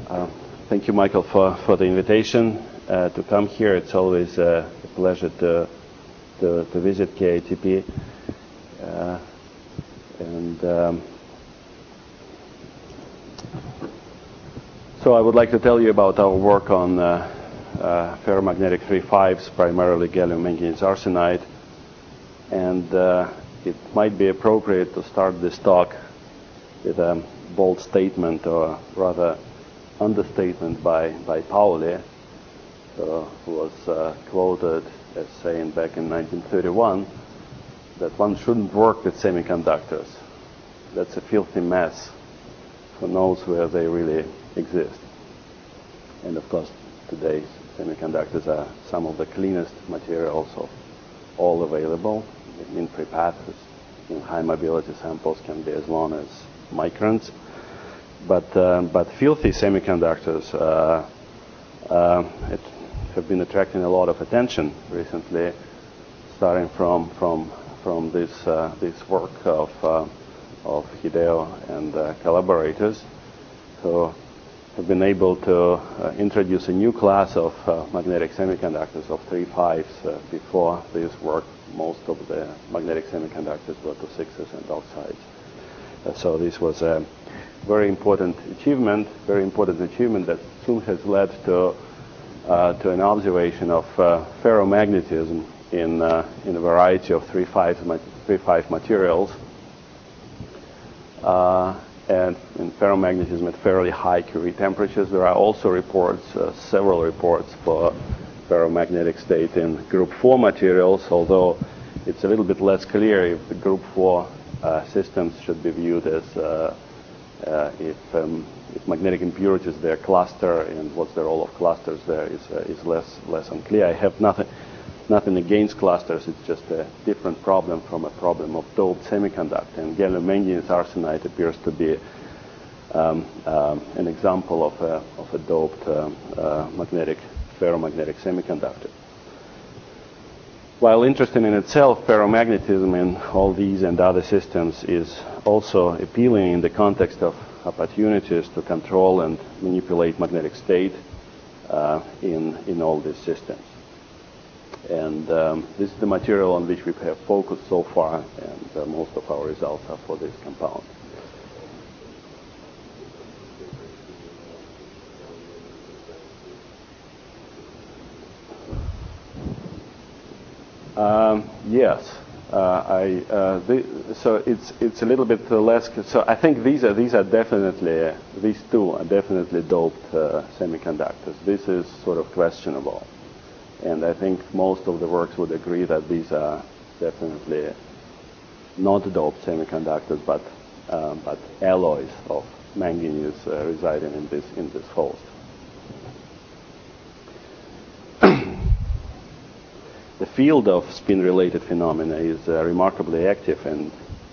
Thank you, Michael, for the invitation to come here. It's always a pleasure to visit KITP. So I would like to tell you about our work on ferromagnetic 3,5s, primarily gallium manganese arsenide. And it might be appropriate to start this talk with a bold statement, or rather understatement by Pauli, who was quoted as saying back in 1931 that one shouldn't work with semiconductors. That's a filthy mess. Who knows where they really exist? And of course, today semiconductors are some of the cleanest materials of all available. In pre-passes, in high mobility samples can be as long as microns. But filthy semiconductors have been attracting a lot of attention recently, starting from this work of Hideo and collaborators, who have been able to introduce a new class of magnetic semiconductors of 3,5s. Before this work, most of the magnetic semiconductors were 2,6s and oxides. So this was a very important achievement that soon has led to an observation of ferromagnetism in a variety of 3,5 materials, and in ferromagnetism at fairly high Curie temperatures. There are also reports, several reports, for ferromagnetic state in group 4 materials, although it's a little bit less clear if the group 4 systems should be viewed as if magnetic impurities there cluster, and what's the role of clusters there is less unclear. I have nothing against clusters. It's just a different problem from a problem of doped semiconductor. And gallium manganese arsenide appears to be an example of a doped ferromagnetic semiconductor. While interesting in itself, ferromagnetism in all these and other systems is also appealing in the context of opportunities to control and manipulate magnetic state in all these systems. And this is the material on which we have focused so far, and most of our results are for this compound. Yes, so it's a little bit less. So I think these two are definitely doped semiconductors. This is sort of questionable, and I think most of the works would agree that these are definitely not doped semiconductors, but alloys of manganese residing in this host. The field of spin-related phenomena is remarkably active, and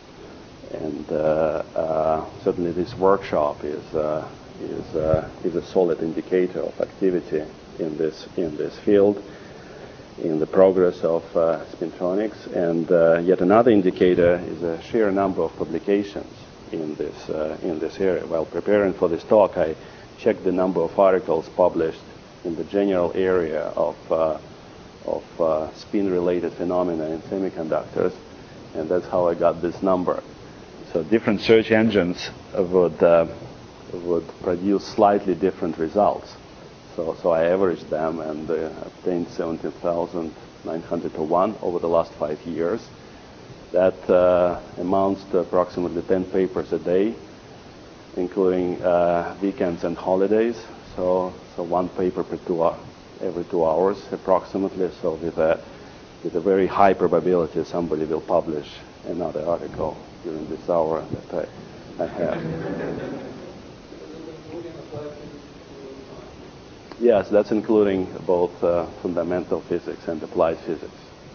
certainly this workshop is a solid indicator of activity in this field, in the progress of spintronics. And yet another indicator is a sheer number of publications in this area. While preparing for this talk, I checked the number of articles published in the general area of spin-related phenomena in semiconductors, and that's how I got this number. So different search engines would produce slightly different results. So I averaged them and obtained 17,901 over the last 5 years. That amounts to approximately 10 papers a day, including weekends and holidays. So one paper every 2 hours approximately. So with a very high probability somebody will publish another article during this hour that I have. Yes, that's including both fundamental physics and applied physics.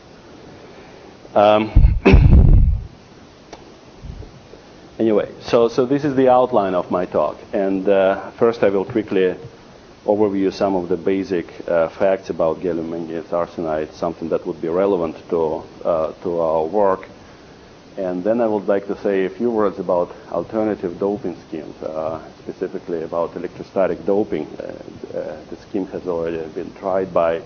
Anyway, so this is the outline of my talk, and first I will quickly overview some of the basic facts about gallium manganese arsenide, something that would be relevant to our work. And then I would like to say a few words about alternative doping schemes, specifically about electrostatic doping. The scheme has already been tried by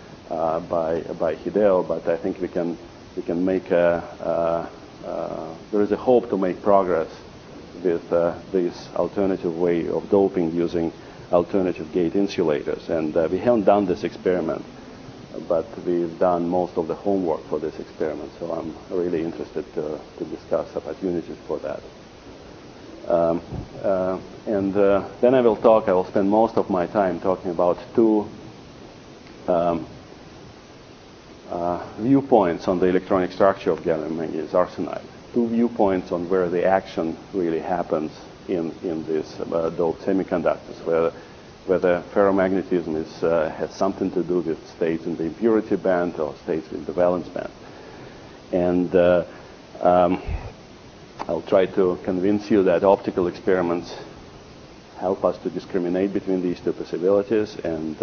Hideo, but I think we can make there is a hope to make progress with this alternative way of doping using alternative gate insulators. And we haven't done this experiment, but we've done most of the homework for this experiment, so I'm really interested to discuss opportunities for that. Then I will spend most of my time talking about two viewpoints on the electronic structure of gallium manganese arsenide. Two viewpoints on where the action really happens in this doped semiconductors, whether ferromagnetism has something to do with states in the impurity band or states in the valence band. And I'll try to convince you that optical experiments help us to discriminate between these two possibilities, and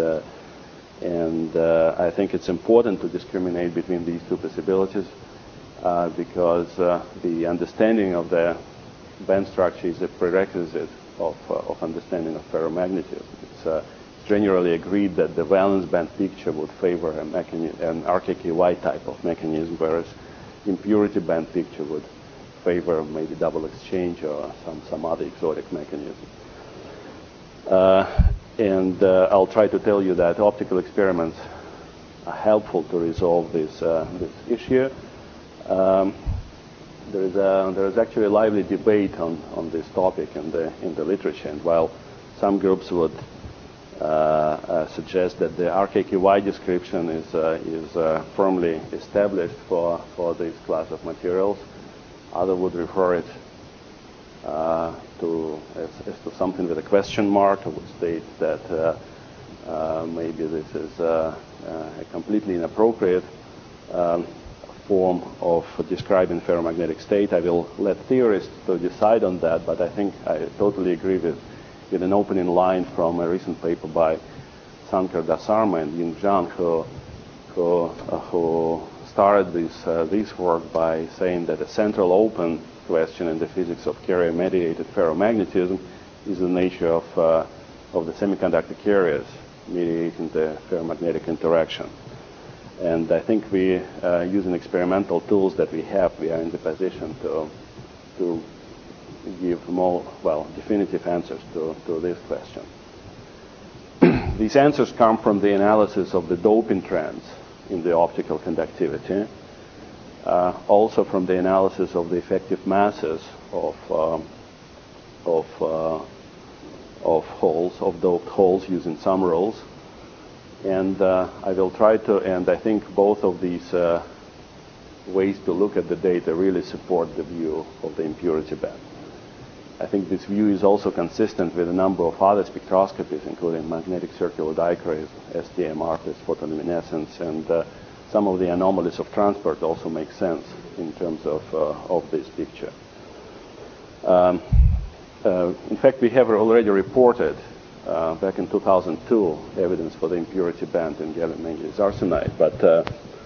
I think it's important to discriminate between these two possibilities because the understanding of the band structure is a prerequisite of understanding of ferromagnetism. It's generally agreed that the valence band picture would favor an RKKY type of mechanism, whereas impurity band picture would favor maybe double exchange or some other exotic mechanism. I'll try to tell you that optical experiments are helpful to resolve this issue. There is actually a lively debate on this topic in the literature, and while some groups would suggest that the RKKY description is firmly established for this class of materials, others would refer it to something with a question mark, or would state that maybe this is a completely inappropriate form of describing ferromagnetic state. I will let theorists to decide on that, but I think I totally agree with an opening line from a recent paper by Sankar Dasarma and Ying Zhang, who started this work by saying that a central open question in the physics of carrier-mediated ferromagnetism is the nature of the semiconductor carriers mediating the ferromagnetic interaction. And I think using experimental tools that we have, we are in the position to give more, definitive answers to this question. These answers come from the analysis of the doping trends in the optical conductivity, also from the analysis of the effective masses of doped holes using some rules. And I will try to, and I think both of these ways to look at the data really support the view of the impurity band. I think this view is also consistent with a number of other spectroscopies, including magnetic circular dichrase, STM, ARPIS, photoluminescence, and some of the anomalies of transport also make sense in terms of this picture. In fact, we have already reported back in 2002 evidence for the impurity band in gallium manganese arsenide, but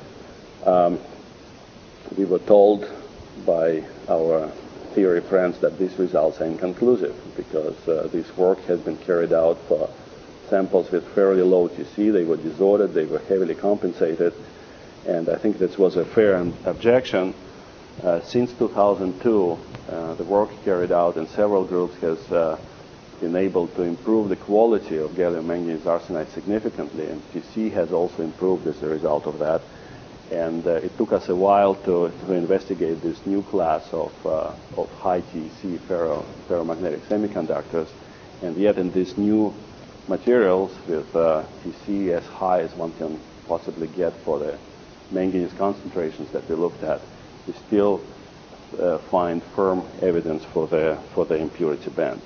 we were told by our theory friends that these results are inconclusive because this work has been carried out for samples with fairly low TC. They were disordered, they were heavily compensated, and I think this was a fair objection. Since 2002, the work carried out in several groups has been able to improve the quality of gallium manganese arsenide significantly, and TC has also improved as a result of that. And it took us a while to investigate this new class of high TC ferromagnetic semiconductors, and yet in these new materials with TC as high as one can possibly get for the manganese concentrations that we looked at, we still find firm evidence for the impurity band.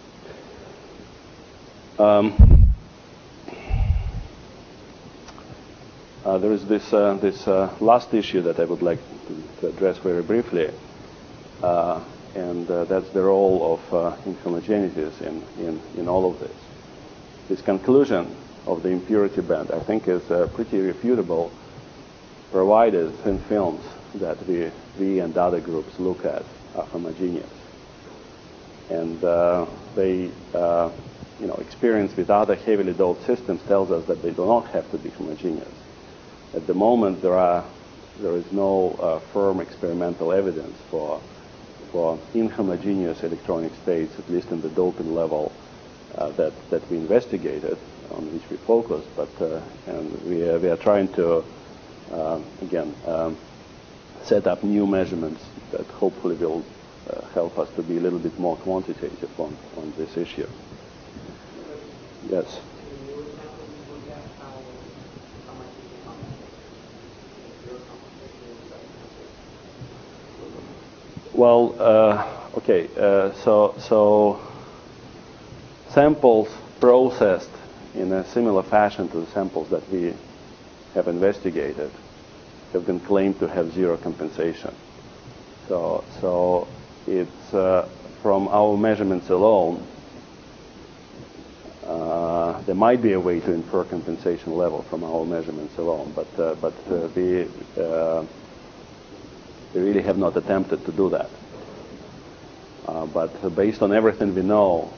There is this last issue that I would like to address very briefly, and that's the role of inhomogeneities in all of this. This conclusion of the impurity band, I think, is pretty refutable, provided thin films that we and other groups look at are homogeneous. And they, experience with other heavily doped systems tells us that they do not have to be homogeneous. At the moment, there is no firm experimental evidence for inhomogeneous electronic states, at least in the doping level that we investigated, on which we focused. But and we are trying to again set up new measurements that hopefully will help us to be a little bit more quantitative on this issue. Yes. Well, okay. So samples processed in a similar fashion to the samples that we have investigated have been claimed to have zero compensation. So it's from our measurements alone. There might be a way to infer compensation level from our measurements alone, but we really have not attempted to do that. But based on everything we know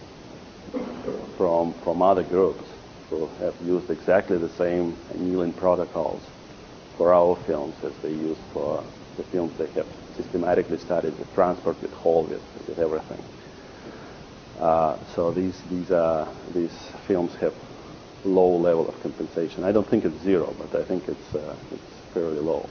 from other groups who have used exactly the same annealing protocols for our films as they used for the films they have systematically studied with transport, with Hall, with everything. So these films have low level of compensation. I don't think it's zero, but I think it's fairly low.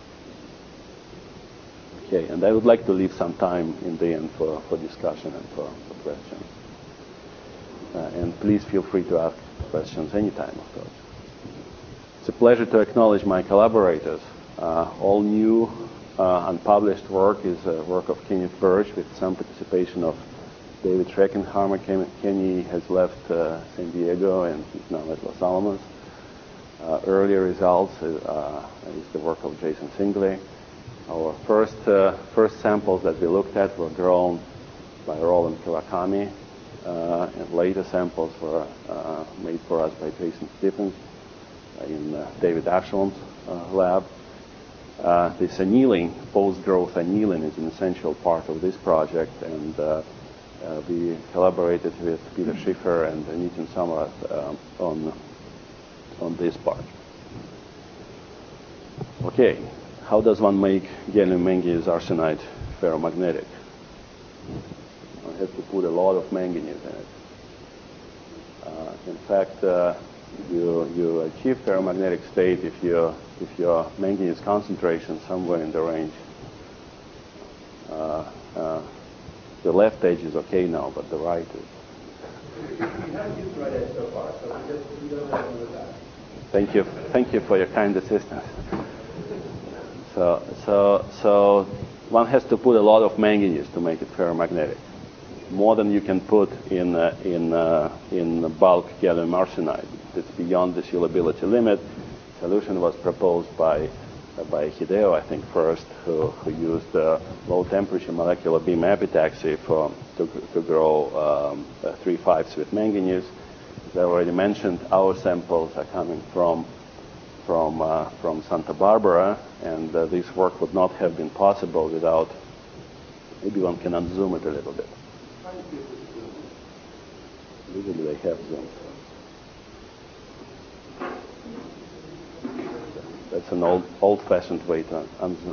Okay, and I would like to leave some time in the end for discussion and for questions. And please feel free to ask questions anytime, of course. It's a pleasure to acknowledge my collaborators. All new unpublished work is work of Kenneth Birch with some participation of David Schreckenhammer. Kenny has left San Diego and he's now at Los Alamos. Earlier results is the work of Jason Singley. Our first samples that we looked at were drawn by Roland Kawakami, and later samples were made for us by Jason Stephens in David Ashland's lab. This annealing, post-growth annealing, is an essential part of this project, and we collaborated with Peter Schiffer and Nitin Samaras on this part. Okay, how does one make gallium manganese arsenide ferromagnetic? One has to put a lot of manganese in it. In fact, you achieve ferromagnetic state if your manganese concentration somewhere in the range. The left edge is okay now, but the right is. You haven't used the right edge so far, so we don't have to do that. Thank you for your kind assistance. So one has to put a lot of manganese to make it ferromagnetic, more than you can put in bulk gallium arsenide. It's beyond the sealability limit. Solution was proposed by Hideo, I think, first, who used low temperature molecular beam epitaxy to grow 3/5 with manganese. As I already mentioned, our samples are coming from Santa Barbara, and this work would not have been possible without. Maybe one can unzoom it a little bit. Usually they have zoom. That's an old-fashioned way to unzoom.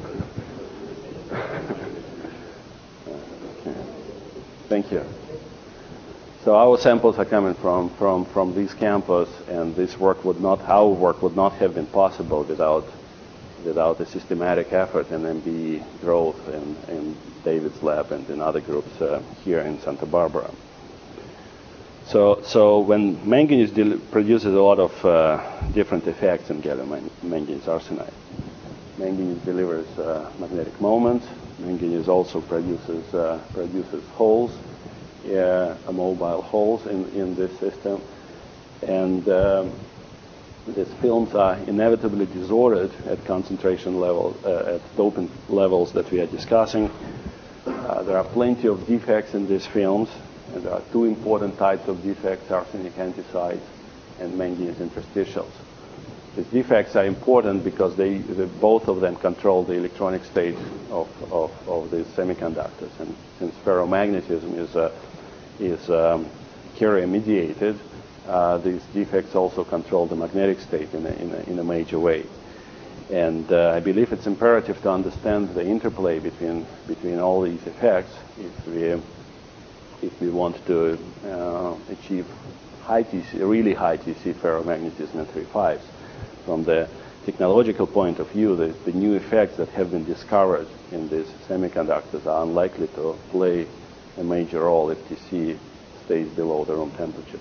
Okay. Thank you. So our samples are coming from this campus, and our work would not have been possible without a systematic effort in MBE growth in David's lab and in other groups here in Santa Barbara. So when manganese produces a lot of different effects in gallium manganese arsenide. Manganese delivers magnetic moment. Manganese also produces holes, mobile holes in this system, and these films are inevitably disordered at concentration level, at dopant levels that we are discussing. There are plenty of defects in these films, and there are two important types of defects: arsenic anticides and manganese interstitials. These defects are important because both of them control the electronic state of these semiconductors. And since ferromagnetism is carrier mediated, these defects also control the magnetic state in a major way. And I believe it's imperative to understand the interplay between all these effects if we want to achieve high TC, really high TC ferromagnetism in 3.5s. From the technological point of view, the new effects that have been discovered in these semiconductors are unlikely to play a major role if TC stays below the room temperature.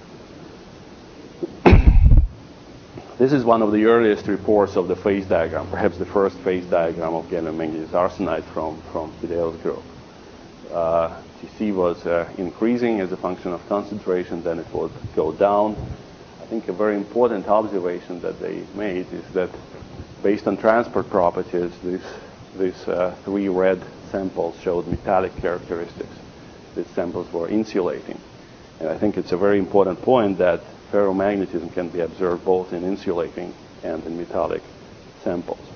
This is one of the earliest reports of the phase diagram, perhaps the first phase diagram of gallium manganese arsenide from Fidel's group. TC was increasing as a function of concentration, then it would go down. I think a very important observation that they made is that based on transport properties, these three red samples showed metallic characteristics. These samples were insulating. And I think it's a very important point that ferromagnetism can be observed both in insulating and in metallic samples.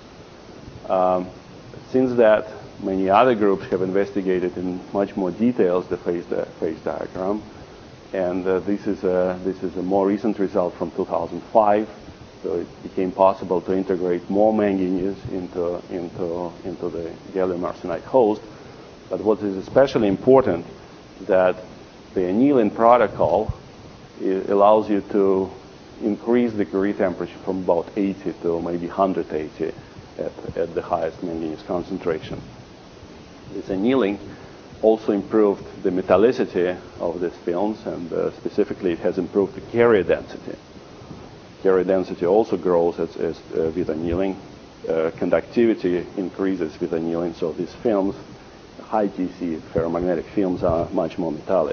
Since that, many other groups have investigated in much more details the phase diagram. And this is a more recent result from 2005. So it became possible to integrate more manganese into the gallium arsenide host. But what is especially important that the annealing protocol allows you to increase the Curie temperature from about 80 to maybe 180 at the highest manganese concentration. This annealing also improved the metallicity of these films, and specifically it has improved the carrier density. Carrier density also grows with annealing. Conductivity increases with annealing, so these films, high TC ferromagnetic films, are much more metallic.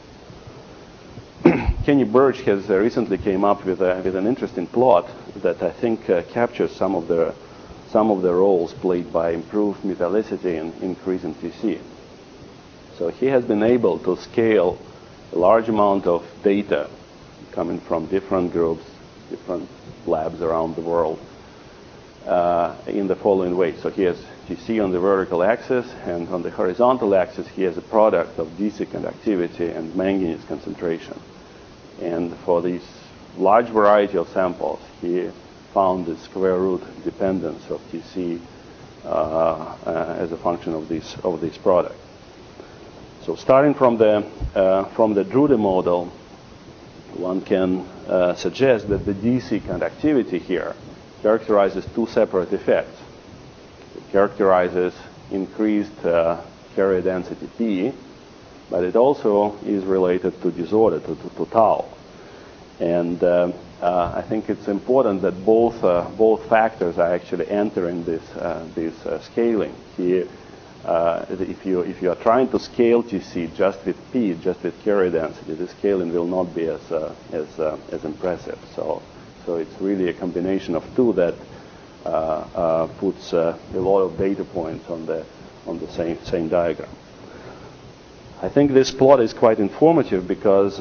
Kenny Birch has recently came up with an interesting plot that I think captures some of the roles played by improved metallicity and increase in TC. So he has been able to scale a large amount of data coming from different groups, different labs around the world in the following way. So he has TC on the vertical axis, and on the horizontal axis he has a product of DC conductivity and manganese concentration. And for this large variety of samples, he found the square root dependence of TC as a function of this product. So starting from the Drude model, one can suggest that the DC conductivity here characterizes two separate effects. It characterizes increased carrier density P, but it also is related to disorder, to tau. And I think it's important that both factors are actually entering this scaling. Here, if you are trying to scale TC just with P, just with carrier density, the scaling will not be as impressive. So it's really a combination of two that puts a lot of data points on the same diagram. I think this plot is quite informative because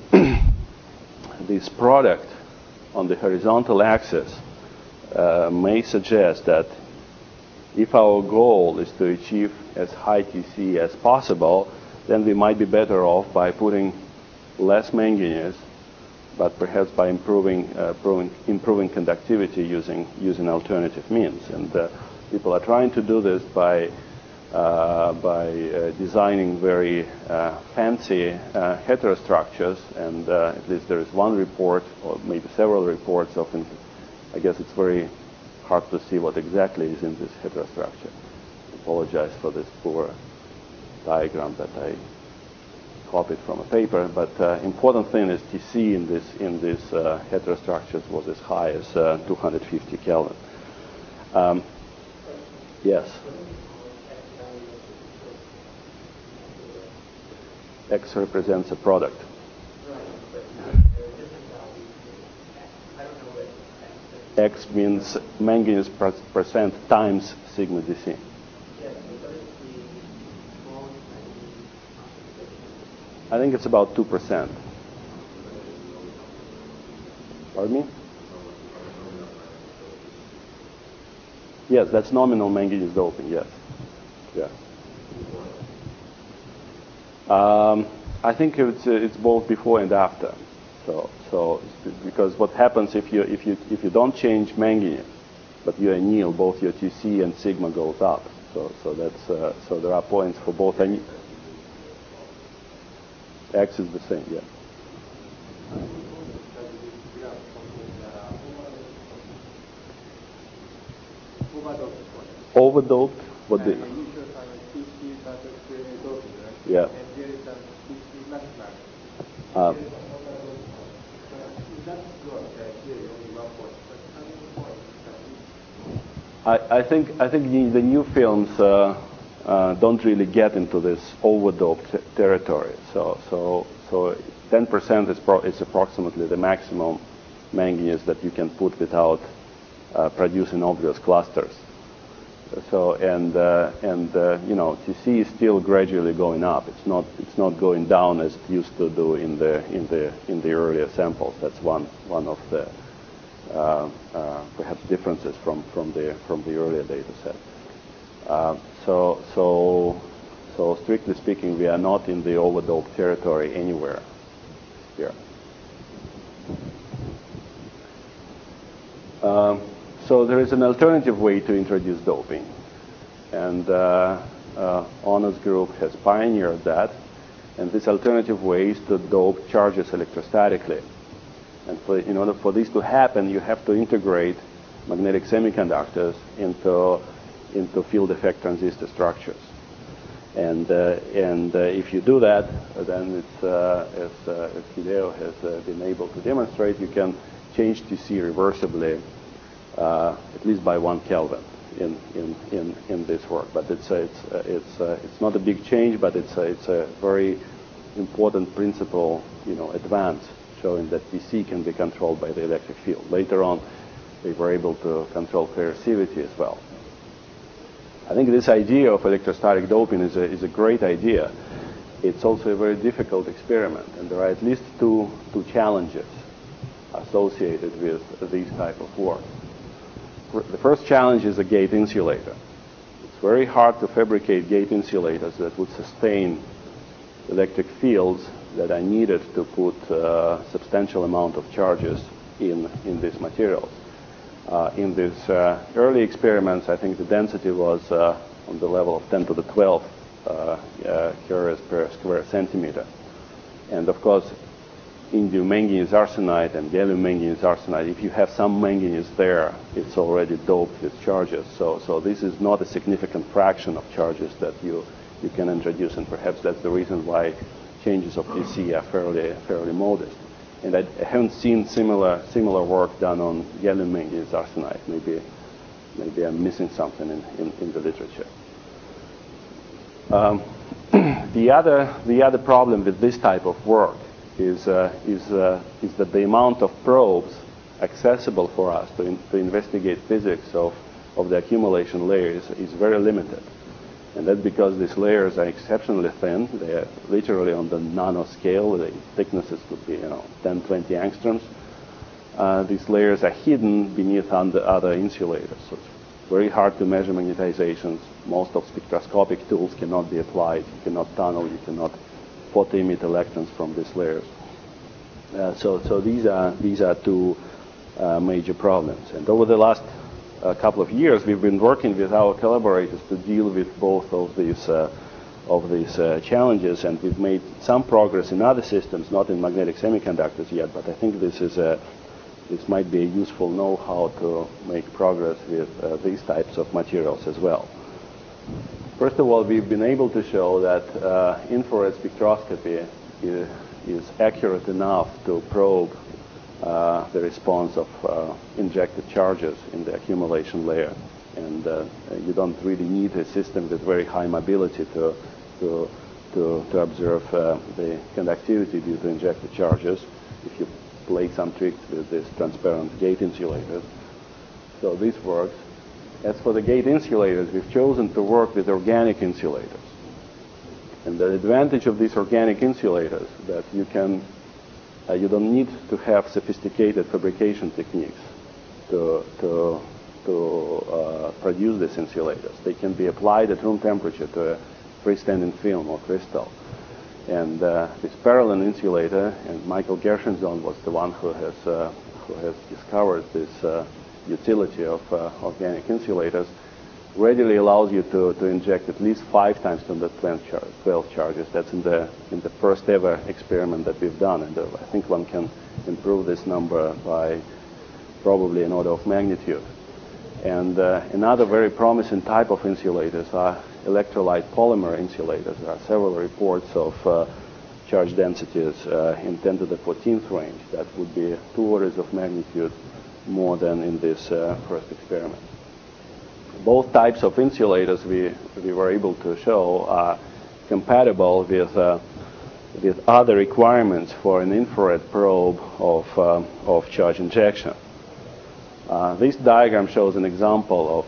this product on the horizontal axis may suggest that if our goal is to achieve as high TC as possible, then we might be better off by putting less manganese, but perhaps by improving conductivity using alternative means. And people are trying to do this by designing very fancy heterostructures, and at least there is one report, or maybe several reports of, I guess it's very hard to see what exactly is in this heterostructure. I apologize for this poor diagram that I copied from a paper, but important thing is TC in these heterostructures was as high as 250 Kelvin. Yes. X represents a product. X means manganese percent times sigma dC. I think it's about 2%. Pardon me? Yes, that's nominal manganese doping, yes. Yeah. I think it's both before and after. So because what happens if you don't change manganese, but you anneal, both your TC and sigma goes up. So there are points for both. X is the same, yeah. Overdoped? What did? Yeah. I think the new films don't really get into this overdoped territory. So 10% is approximately the maximum manganese that you can put without producing obvious clusters. So TC is still gradually going up. It's not going down as it used to do in the earlier samples. That's one of the perhaps differences from the earlier data set. So strictly speaking, we are not in the overdoped territory anywhere here. So there is an alternative way to introduce doping, and Onno's group has pioneered that. And this alternative way is to dope charges electrostatically. And in order for this to happen, you have to integrate magnetic semiconductors into field effect transistor structures. And if you do that, then it's, as Hideo has been able to demonstrate, you can change TC reversibly, at least by 1 Kelvin in this work. But it's not a big change, but it's a very important principle, advance, showing that TC can be controlled by the electric field. Later on, they were able to control coercivity as well. I think this idea of electrostatic doping is a great idea. It's also a very difficult experiment, and there are at least two challenges associated with these type of work. The first challenge is a gate insulator. It's very hard to fabricate gate insulators that would sustain electric fields that are needed to put a substantial amount of charges in these materials. In these early experiments, I think the density was on the level of 10 to the 12 curies per square centimeter. And of course, indium manganese arsenide and gallium manganese arsenide, if you have some manganese there, it's already doped with charges. So this is not a significant fraction of charges that you can introduce, and perhaps that's the reason why changes of TC are fairly modest. And I haven't seen similar work done on gallium manganese arsenide. Maybe I'm missing something in the literature. The other problem with this type of work is that the amount of probes accessible for us to investigate physics of the accumulation layers is very limited. And that's because these layers are exceptionally thin. They are literally on the nanoscale. The thicknesses could be 10, 20 angstroms. These layers are hidden beneath other insulators. So it's very hard to measure magnetizations. Most of spectroscopic tools cannot be applied. You cannot tunnel. You cannot photoemit electrons from these layers. So these are two major problems. And over the last couple of years, we've been working with our collaborators to deal with both of these challenges, and we've made some progress in other systems, not in magnetic semiconductors yet. But I think this might be a useful know-how to make progress with these types of materials as well. First of all, we've been able to show that infrared spectroscopy is accurate enough to probe the response of injected charges in the accumulation layer. And you don't really need a system with very high mobility to observe the conductivity due to injected charges if you play some tricks with these transparent gate insulators. So this works. As for the gate insulators, we've chosen to work with organic insulators. And the advantage of these organic insulators that you don't need to have sophisticated fabrication techniques to to produce these insulators. They can be applied at room temperature to a freestanding film or crystal. And this parallel insulator, and Michael Gershenson was the one who has discovered this utility of organic insulators, readily allows you to inject at least 5 times 10^12 charges. That's in the first ever experiment that we've done, and I think one can improve this number by probably an order of magnitude. And another very promising type of insulators are electrolyte polymer insulators. There are several reports of charge densities in 10 to the 14th range. That would be 2 orders of magnitude more than in this first experiment. Both types of insulators we were able to show are compatible with other requirements for an infrared probe of charge injection. This diagram shows an example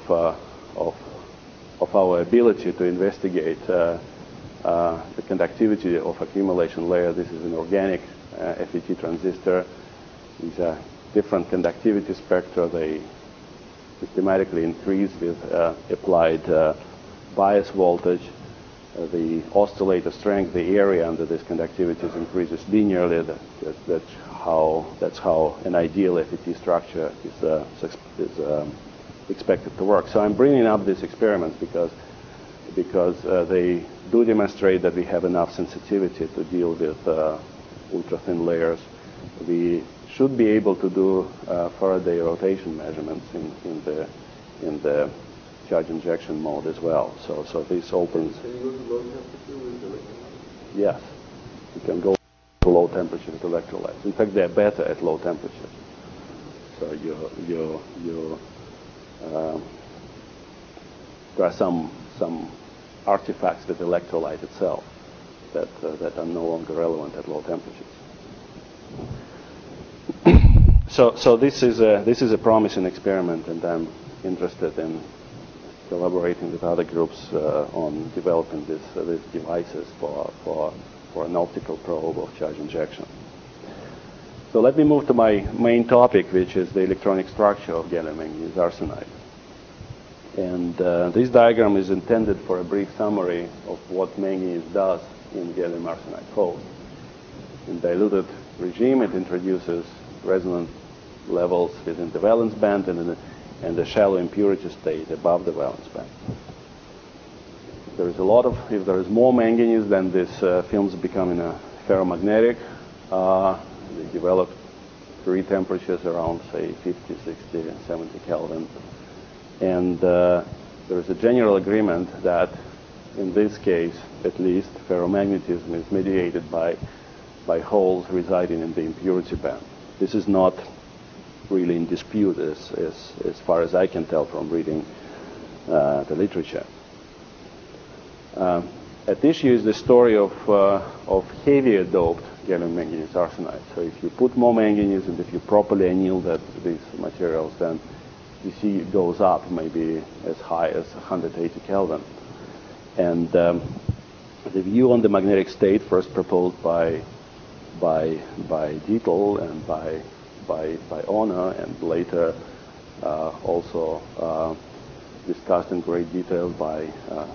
of our ability to investigate the conductivity of accumulation layer. This is an organic FET transistor. These are different conductivity spectra. They systematically increase with applied bias voltage. The oscillator strength, the area under this conductivity increases linearly. That's how an ideal FET structure is expected to work. So I'm bringing up these experiments because they do demonstrate that we have enough sensitivity to deal with ultra-thin layers. We should be able to do Faraday rotation measurements in the charge injection mode as well. So this opens. Can you go to low temperature with electrolytes? Yes, you can go to low temperature with electrolytes. In fact, they're better at low temperatures. So there are some artifacts with electrolyte itself that are no longer relevant at low temperatures. So this is a promising experiment, and I'm interested in collaborating with other groups on developing these devices for an optical probe of charge injection. So let me move to my main topic, which is the electronic structure of gallium manganese arsenide. And this diagram is intended for a brief summary of what manganese does in gallium arsenide holes. In diluted regime, it introduces resonant levels within the valence band and the shallow impurity state above the valence band. If there is more manganese, then these films become ferromagnetic. They develop 3 temperatures around, say, 50, 60, and 70 Kelvin. And there is a general agreement that, in this case, at least, ferromagnetism is mediated by holes residing in the impurity band. This is not really in dispute as far as I can tell from reading the literature. At issue is the story of heavier doped gallium manganese arsenide. So if you put more manganese and if you properly anneal these materials, then you see it goes up maybe as high as 180 Kelvin. And the view on the magnetic state, first proposed by Dietl and by Honor, and later also discussed in great detail by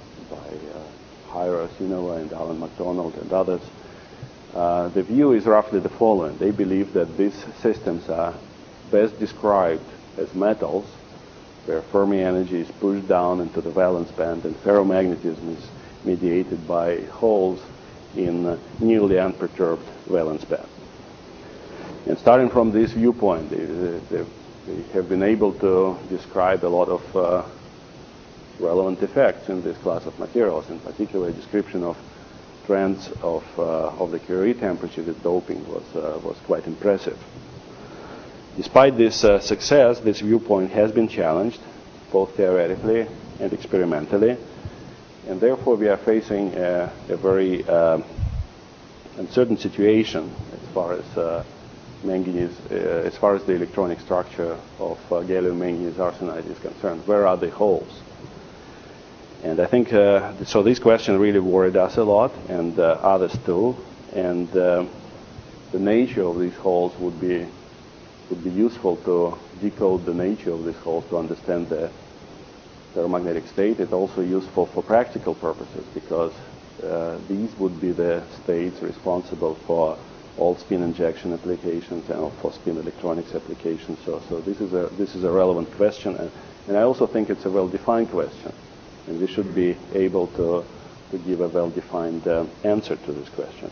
Hira Sinova and Alan MacDonald and others. The view is roughly the following. They believe that these systems are best described as metals, where Fermi energy is pushed down into the valence band, and ferromagnetism is mediated by holes in nearly unperturbed valence band. And starting from this viewpoint, they have been able to describe a lot of relevant effects in this class of materials. In particular, a description of trends of the Curie temperature with doping was quite impressive. Despite this success, this viewpoint has been challenged, both theoretically and experimentally, and therefore we are facing a very uncertain situation as far as manganese, as far as the electronic structure of gallium manganese arsenide is concerned. Where are the holes? And I think so. This question really worried us a lot, and others too. And the nature of these holes would be would be useful to decode the nature of these holes to understand the ferromagnetic state. It's also useful for practical purposes because these would be the states responsible for all spin injection applications and for spin electronics applications. So this is a relevant question, and I also think it's a well-defined question, and we should be able to give a well-defined answer to this question.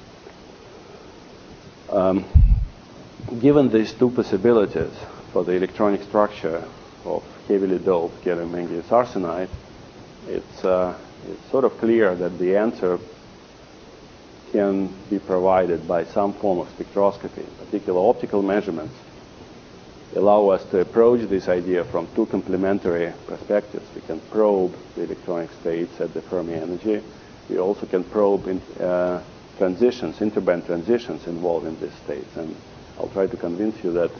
Given these two possibilities for the electronic structure of heavily doped gallium manganese arsenide, it's sort of clear that the answer can be provided by some form of spectroscopy. In particular, optical measurements allow us to approach this idea from two complementary perspectives. We can probe the electronic states at the Fermi energy. We also can probe transitions, interband transitions involved in these states. And I'll try to convince you that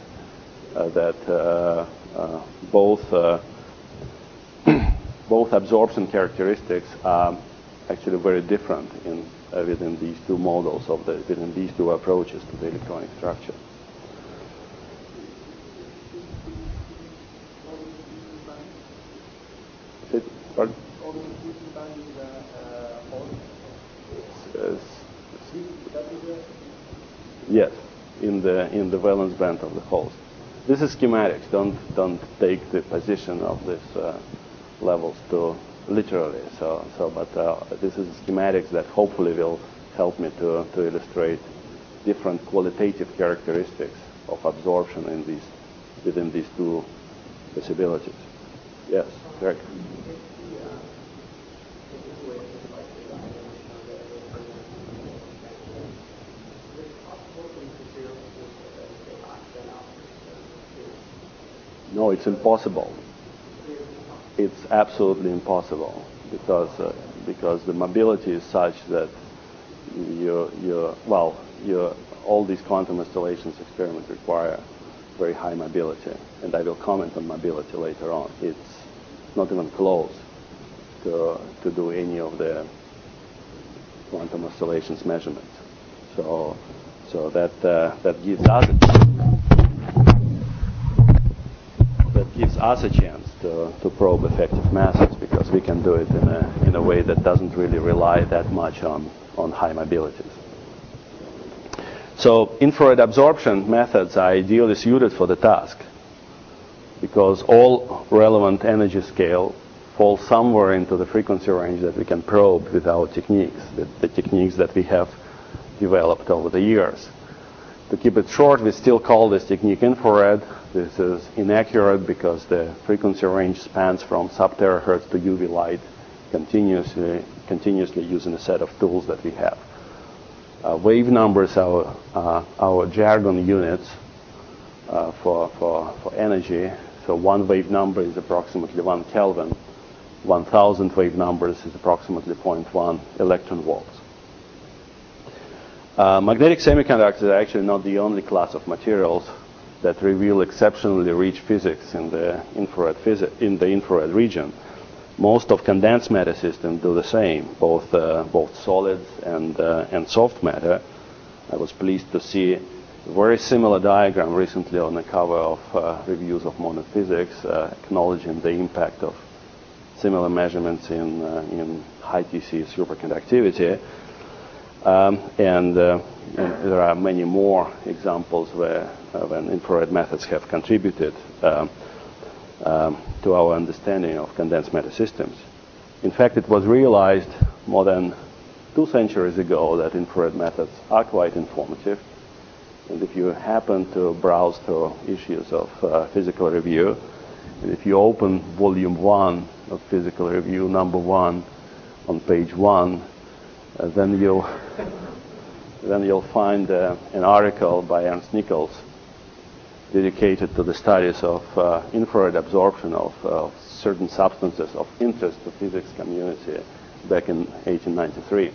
both absorption characteristics are actually very different within these two models within these two approaches to the electronic structure. Yes, in the valence band of the holes. This is schematics. Don't take the position of these levels too literally. But this is schematics that hopefully will help me to illustrate different qualitative characteristics of absorption within these two possibilities. Yes, Greg. No, it's impossible. It's absolutely impossible because the mobility is such that all these quantum oscillations experiments require very high mobility, and I will comment on mobility later on. It's not even close to do any of the quantum oscillations measurements. So that gives us a chance to probe effective masses because we can do it in a way that doesn't really rely that much on high mobilities. So infrared absorption methods are ideally suited for the task because all relevant energy scale falls somewhere into the frequency range that we can probe with our techniques, the techniques that we have developed over the years. To keep it short, we still call this technique infrared. This is inaccurate because the frequency range spans from sub-terahertz to UV light continuously using a set of tools that we have. Wave numbers are our jargon units for energy. So one wave number is approximately 1 Kelvin. 1,000 wave numbers is approximately 0.1 electron volts. Magnetic semiconductors are actually not the only class of materials that reveal exceptionally rich physics in the infrared region. Most of condensed matter systems do the same, both solids and soft matter. I was pleased to see a very similar diagram recently on the cover of reviews of Modern Physics, acknowledging the impact of similar measurements in high TC superconductivity. And there are many more examples when infrared methods have contributed to our understanding of condensed matter systems. In fact, it was realized more than 2 centuries ago that infrared methods are quite informative. And if you happen to browse through issues of Physical Review, and if you open volume 1 of Physical Review, number 1, on page 1, then you'll find an article by Ernst Nichols dedicated to the studies of infrared absorption of certain substances of interest to physics community back in 1893.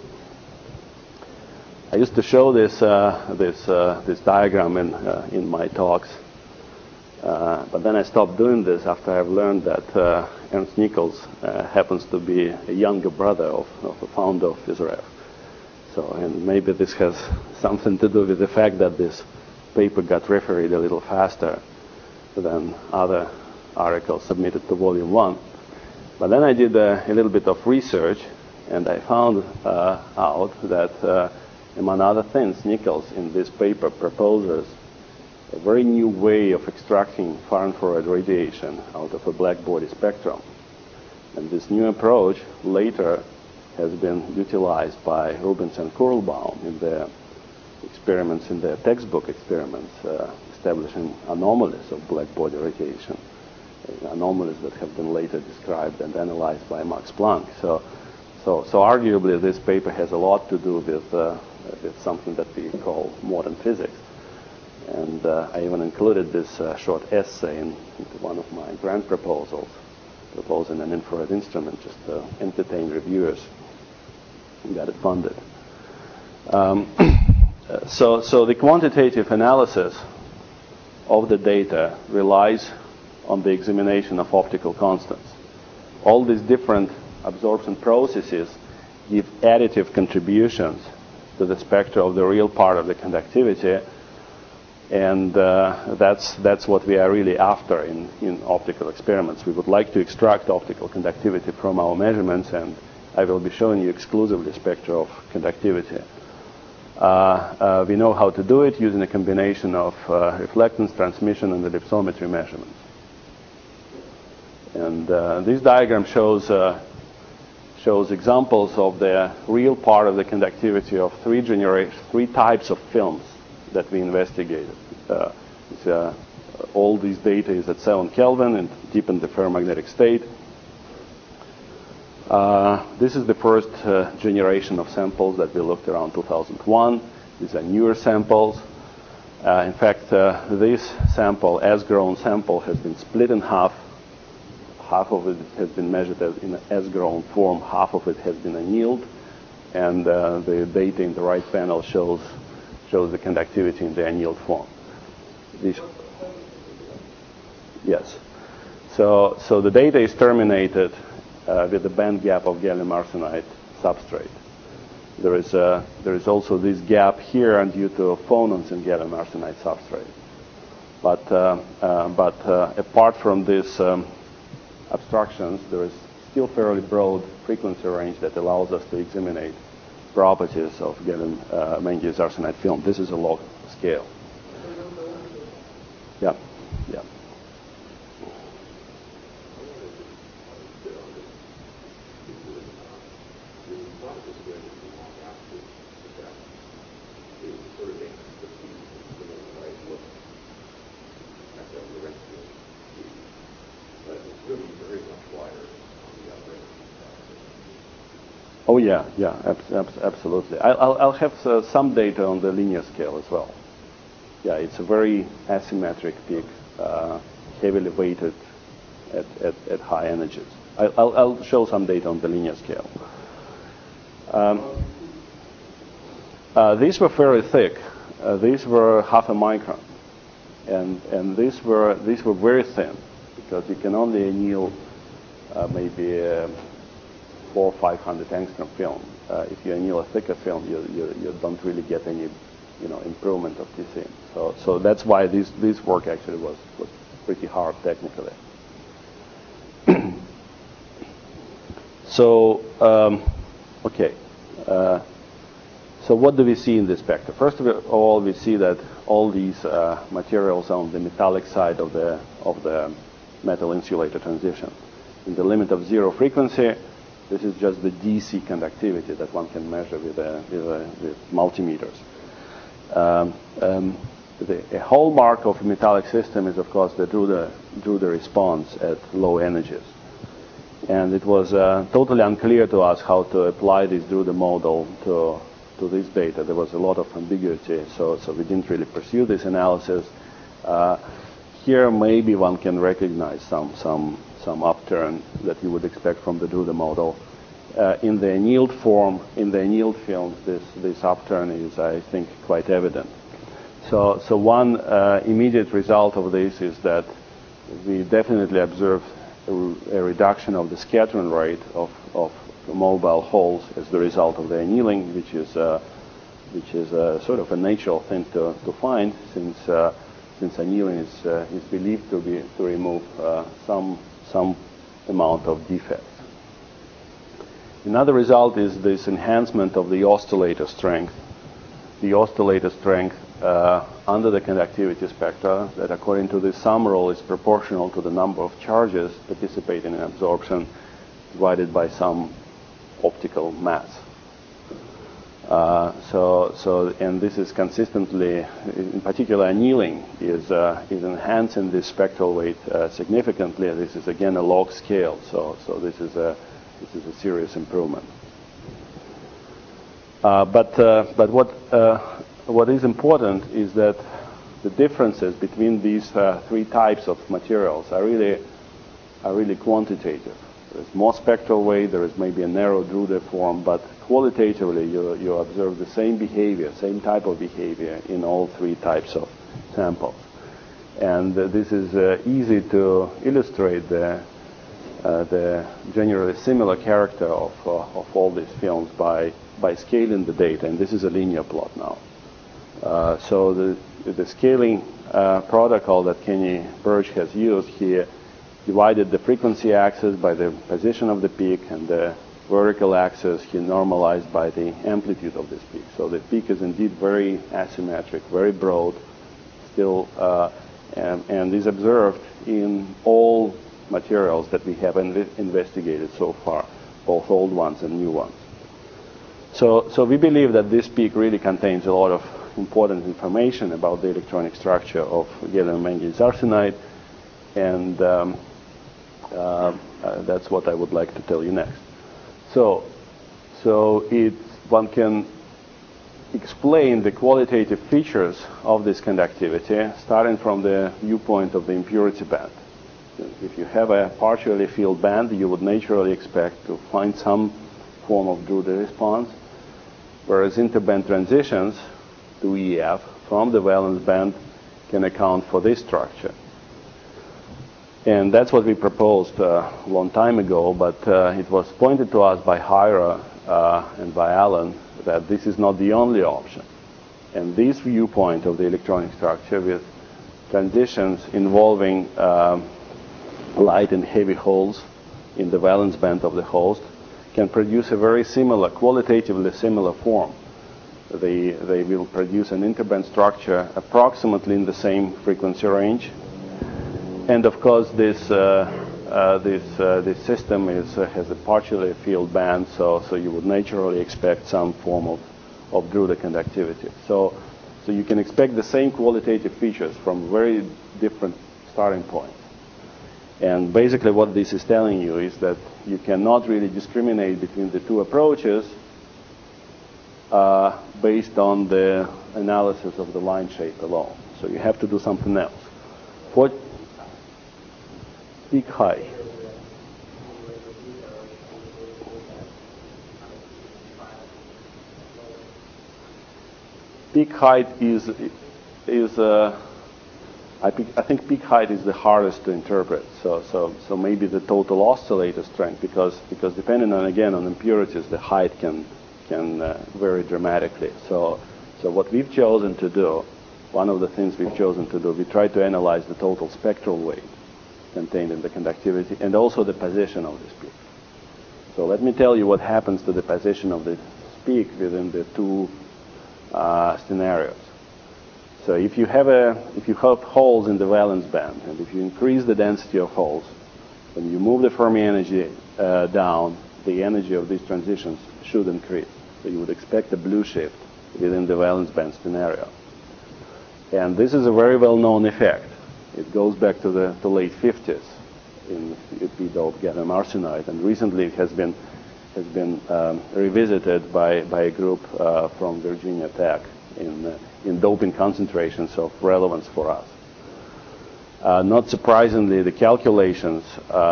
I used to show this diagram in my talks, but then I stopped doing this after I've learned that Ernst Nichols happens to be a younger brother of the founder of PhysRev. So, and maybe this has something to do with the fact that this paper got refereed a little faster than other articles submitted to Volume 1. But then I did a little bit of research, and I found out that, among other things, Nichols in this paper proposes a very new way of extracting far-infrared radiation out of a black body spectrum. And this new approach later has been utilized by Rubens and Kurlbaum in their experiments, in their textbook experiments, establishing anomalies of black body radiation, anomalies that have been later described and analyzed by Max Planck. So arguably this paper has a lot to do with something that we call modern physics. And I even included this short essay into one of my grant proposals, proposing an infrared instrument just to entertain reviewers, and got it funded. So the quantitative analysis of the data relies on the examination of optical constants. All these different absorption processes give additive contributions to the spectra of the real part of the conductivity, and that's what we are really after in optical experiments. We would like to extract optical conductivity from our measurements, and I will be showing you exclusively spectra of conductivity. We know how to do it using a combination of reflectance, transmission, and ellipsometry measurements. And this diagram shows examples of the real part of the conductivity of three types of films that we investigated. All these data is at 7 Kelvin and deep in the ferromagnetic state. This is the first generation of samples that we looked around 2001. These are newer samples. In fact, this sample, as-grown sample, has been split in half. Half of it has been measured in an as-grown form. Half of it has been annealed. And the data in the right panel shows the conductivity in the annealed form. Yes. So the data is terminated with the band gap of gallium arsenide substrate. There is also this gap here due to phonons in gallium arsenide substrate. But apart from these obstructions, there is still fairly broad frequency range that allows us to examine properties of gallium manganese arsenide film. This is a log scale. Yeah. Oh yeah, absolutely. I'll have some data on the linear scale as well. Yeah, it's a very asymmetric peak, heavily weighted at high energies. I'll show some data on the linear scale. These were fairly thick. These were half a micron, and these were very thin because you can only anneal maybe 400 or 500 angstrom film. If you anneal a thicker film, you don't really get any, improvement of TC. So that's why this work actually was pretty hard technically. So okay. So what do we see in this spectrum? First of all, we see that all these materials are on the metallic side of the metal insulator transition. In the limit of zero frequency, this is just the DC conductivity that one can measure with multimeters. A hallmark of a metallic system is, of course, the Drude response at low energies. And it was totally unclear to us how to apply this Drude model to this data. There was a lot of ambiguity, so we didn't really pursue this analysis. Here, maybe one can recognize some upturn that you would expect from the Drude model. In the annealed form, in the annealed films, this upturn is, I think, quite evident. So one immediate result of this is that we definitely observed a reduction of the scattering rate of mobile holes as the result of the annealing, which is which is sort of a natural thing to find, since annealing is believed to remove some amount of defects. Another result is this enhancement of the oscillator strength. The oscillator strength under the conductivity spectra, that according to the sum rule is proportional to the number of charges participating in absorption divided by some optical mass. And this is consistently, in particular, annealing is enhancing the spectral weight significantly. This is again a log scale, so this is a serious improvement. But what is important is that the differences between these three types of materials are really quantitative. There's more spectral weight, there is maybe a narrow Drude form, but qualitatively you observe the same behavior, same type of behavior in all three types of samples. And this is easy to illustrate the generally similar character of all these films by scaling the data, and this is a linear plot now. So the scaling protocol that Kenny Birch has used here divided the frequency axis by the position of the peak, and the vertical axis he normalized by the amplitude of this peak. So the peak is indeed very asymmetric, very broad, still, and is observed in all materials that we have investigated so far, both old ones and new ones. So we believe that this peak really contains a lot of important information about the electronic structure of gallium manganese arsenide, and that's what I would like to tell you next. So one can explain the qualitative features of this conductivity starting from the viewpoint of the impurity band. If you have a partially filled band, you would naturally expect to find some form of Drude response, whereas interband transitions to EF from the valence band can account for this structure. And that's what we proposed a long time ago, but it was pointed to us by Hira and by Alan that this is not the only option. And this viewpoint of the electronic structure with transitions involving light and heavy holes in the valence band of the host can produce a very similar, qualitatively similar form. They will produce an interband structure approximately in the same frequency range. And of course, this system has a partially filled band, so you would naturally expect some form of Drude conductivity. So you can expect the same qualitative features from very different starting points. And basically what this is telling you is that you cannot really discriminate between the two approaches based on the analysis of the line shape alone. So you have to do something else. What peak height? Peak height I think peak height is the hardest to interpret. So maybe the total oscillator strength, because depending on impurities, the height can vary dramatically. So what we've chosen to do, one of the things we've chosen to do, we try to analyze the total spectral weight contained in the conductivity and also the position of this peak. So let me tell you what happens to the position of this peak within the two scenarios. So if you have holes in the valence band, and if you increase the density of holes, when you move the Fermi energy down, the energy of these transitions should increase. So you would expect a blue shift within the valence band scenario. And this is a very well-known effect. It goes back to the late 50s in p-doped gallium arsenide, and recently it has been revisited by a group from Virginia Tech in doping concentrations of relevance for us. Not surprisingly, the calculations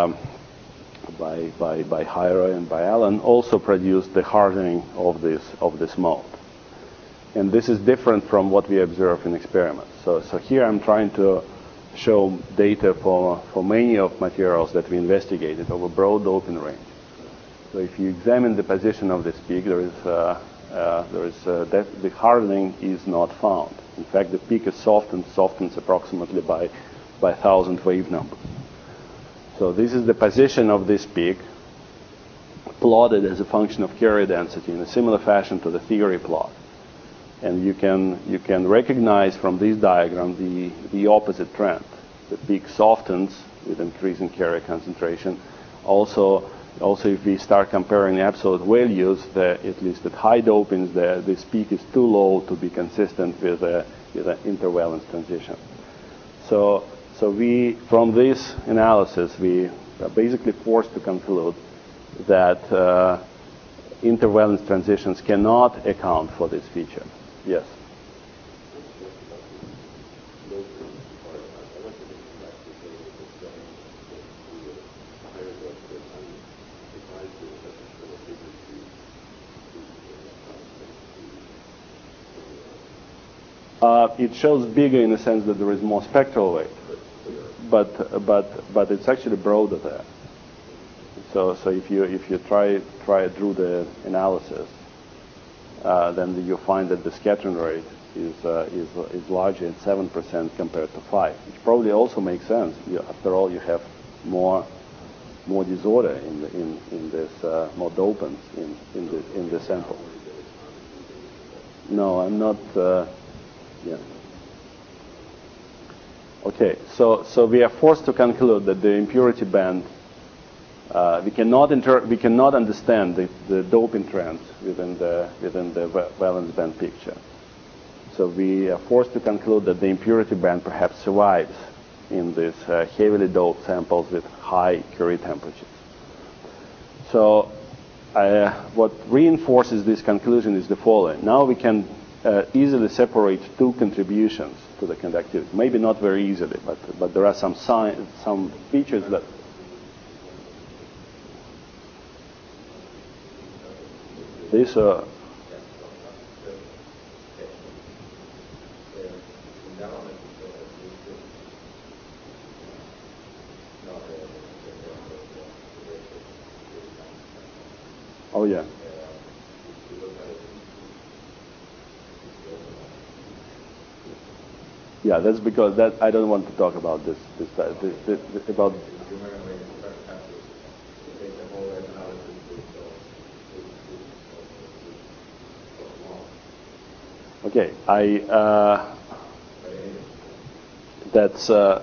by Hira and by Alan also produced the hardening of this mode. And this is different from what we observe in experiments. So here I'm trying to show data for many of materials that we investigated over broad doping range. So if you examine the position of this peak, there is The hardening is not found. In fact, the peak is softens approximately by 1,000 wave numbers. So this is the position of this peak, plotted as a function of carrier density in a similar fashion to the theory plot. And you can recognize from this diagram the opposite trend. The peak softens with increasing carrier concentration. Also, if we start comparing absolute values, at least at high dopings, this peak is too low to be consistent with an intervalence transition. So we, from this analysis, we are basically forced to conclude that intervalence transitions cannot account for this feature. Yes. It shows bigger in the sense that there is more spectral weight, but it's actually broader there. So if you try through the analysis, then you find that the scattering rate is larger at 7% compared to 5%, which probably also makes sense. After all, you have more disorder in this more dopants in the sample. No, I'm not. Yeah. Okay, so we are forced to conclude that the impurity band, we cannot understand the doping trends within the valence band picture. So we are forced to conclude that the impurity band perhaps survives in these heavily doped samples with high Curie temperatures. So what reinforces this conclusion is the following. Now we can easily separate two contributions to the conductivity. Maybe not very easily, but there are some features that. These are. Oh yeah. Yeah, that's because that I don't want to talk about this about. Okay, that's a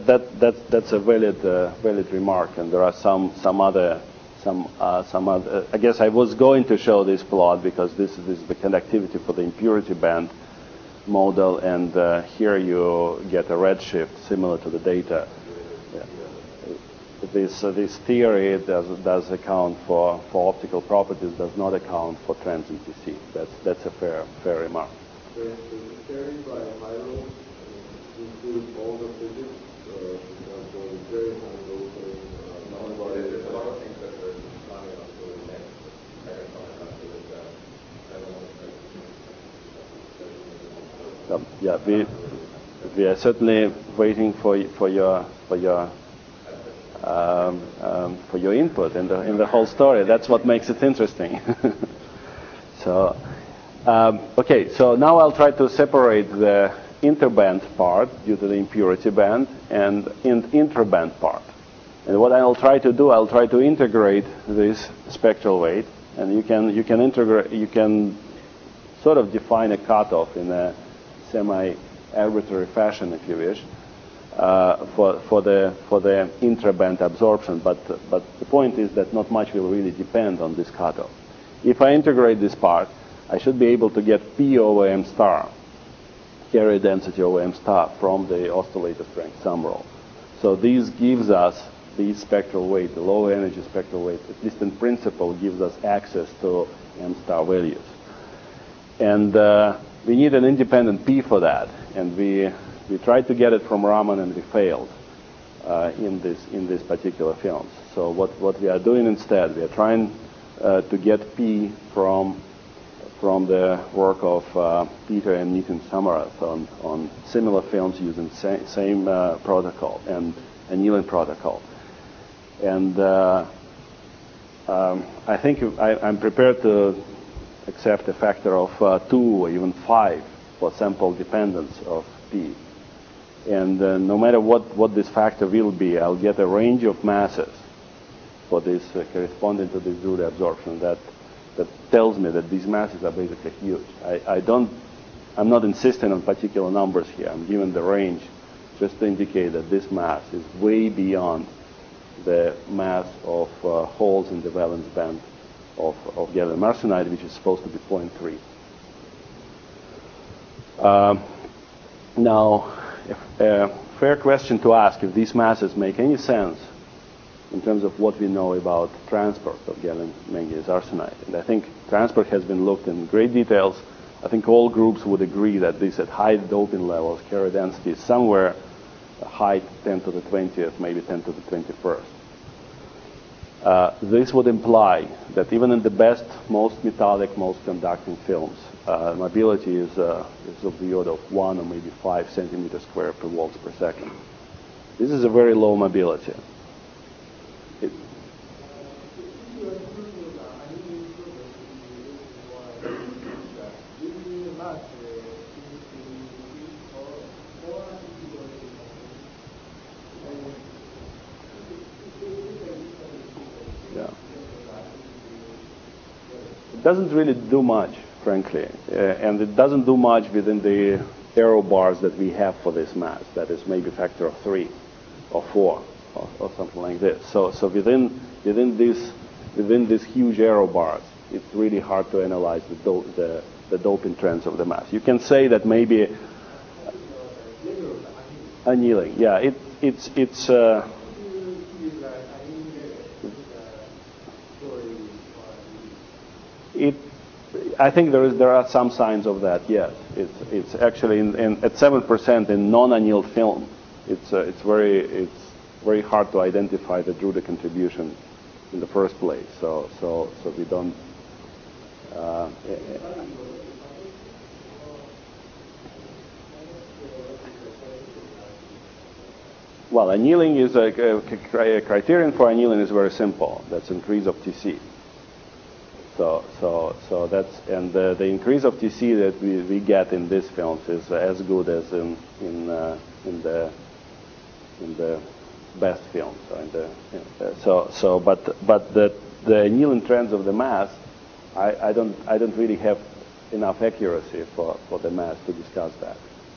valid remark, and there are some other. I guess I was going to show this plot because this is the conductivity for the impurity band model, and here you get a redshift similar to the data. Yeah. This theory does account for optical properties, does not account for trends in TC. That's a fair remark. Does the theory by Hyrule include all the physics? For example, the theory on doping, there's a lot of things that we're planning on doing next. I can comment on this. Yeah, we are certainly waiting for your input in the whole story. That's what makes it interesting. So, okay. So now I'll try to separate the interband part due to the impurity band and intraband part. And what I'll try to do, I'll try to integrate this spectral weight, and you can sort of define a cutoff in a semi-arbitrary fashion, if you wish, for the intraband absorption. But the point is that not much will really depend on this cutoff. If I integrate this part, I should be able to get P over M star, carrier density over M star, from the oscillator strength sum rho. So this gives us the spectral weight, the low energy spectral weight, at least in principle, gives us access to M star values. And we need an independent P for that, and we tried to get it from Raman, and we failed in this particular films. So what we are doing instead, we are trying to get P from the work of Peter and Nitin Samarath on similar films using same protocol and annealing protocol. And I think I'm prepared to accept a factor of 2 or even 5 for sample dependence of P. And no matter what this factor will be, I'll get a range of masses for this corresponding to this Drude absorption that tells me that these masses are basically huge. I'm not insisting on particular numbers here. I'm given the range just to indicate that this mass is way beyond the mass of holes in the valence band of gallium arsenide, which is supposed to be 0.3. Now, a fair question to ask if these masses make any sense in terms of what we know about transport of gallium manganese arsenide. And I think transport has been looked in great details. I think all groups would agree that this at high doping levels, carrier density is somewhere height 10 to the 20th, maybe 10 to the 21st. This would imply that even in the best, most metallic, most conducting films, mobility is of the order of 1 or maybe 5 centimeters squared per volts per second. This is a very low mobility. It doesn't really do much, frankly, and it doesn't do much within the error bars that we have for this mass. That is maybe factor of 3 or 4 or something like this. So within these huge error bars, it's really hard to analyze the doping trends of the mass. You can say that maybe annealing. Yeah, it's. I think there are some signs of that. Yes, it's actually at 7% in non-annealed film. It's very hard to identify the Drude contribution in the first place. So we don't. Well, annealing is a criterion for annealing is very simple. That's increase of TC. So that's the increase of TC that we get in these films is as good as in the best films. But the annealing trends of the mass, I don't really have enough accuracy for the mass to discuss that.